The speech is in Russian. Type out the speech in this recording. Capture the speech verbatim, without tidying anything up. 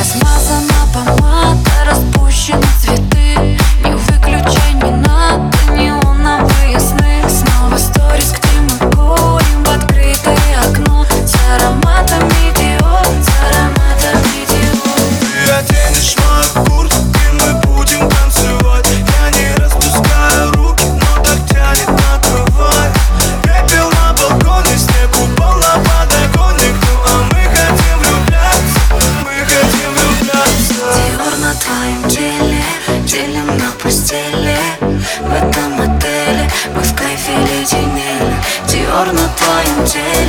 Смазана помада, распущены цветы. Не выключай, не надо неоновые сны. Снова сторис, где мы курим в открытое окно. С ароматами Диор, с ароматами Диор. Ты оденешь мою куртку, и мы будем танцевать. Я не распускаю руки, но так тянет накрывать. Пепел на балконе, снег упал на подоконник. Ну а мы хотим влюбляться, мы хотим влюбляться. Диор на твоем теле, делим на постели. В этом отеле мы в кайфе леденели. Диор на твоем теле.